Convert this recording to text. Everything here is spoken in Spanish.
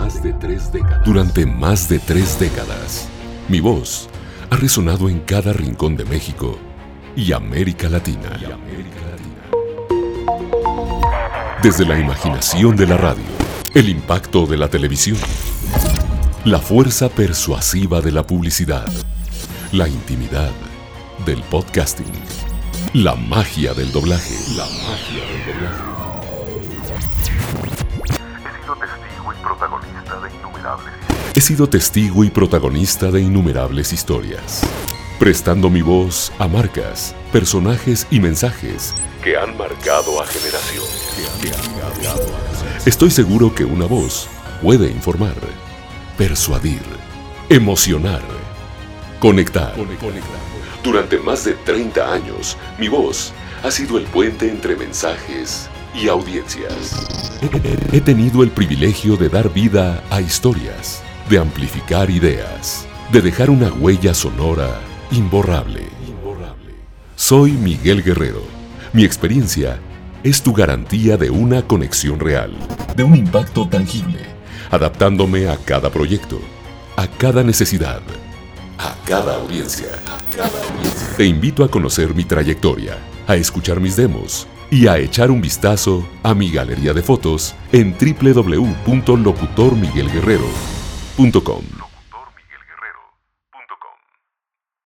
Durante más de 3 décadas, mi voz ha resonado en cada rincón de México y América Latina. Desde la imaginación de la radio, el impacto de la televisión, la fuerza persuasiva de la publicidad, la intimidad del podcasting, la magia del doblaje. He sido testigo y protagonista de innumerables historias, prestando mi voz a marcas, personajes y mensajes que han marcado a generaciones. Estoy seguro que una voz puede informar, persuadir, emocionar, conectar. Durante más de 30 años, mi voz ha sido el puente entre mensajes y audiencias. He tenido el privilegio de dar vida a historias, de amplificar ideas, de dejar una huella sonora imborrable. Soy Miguel Guerrero. Mi experiencia es tu garantía de una conexión real, de un impacto tangible, adaptándome a cada proyecto, a cada necesidad, a cada audiencia. Te invito a conocer mi trayectoria, a escuchar mis demos y a echar un vistazo a mi galería de fotos en www.locutormiguelguerrero.com.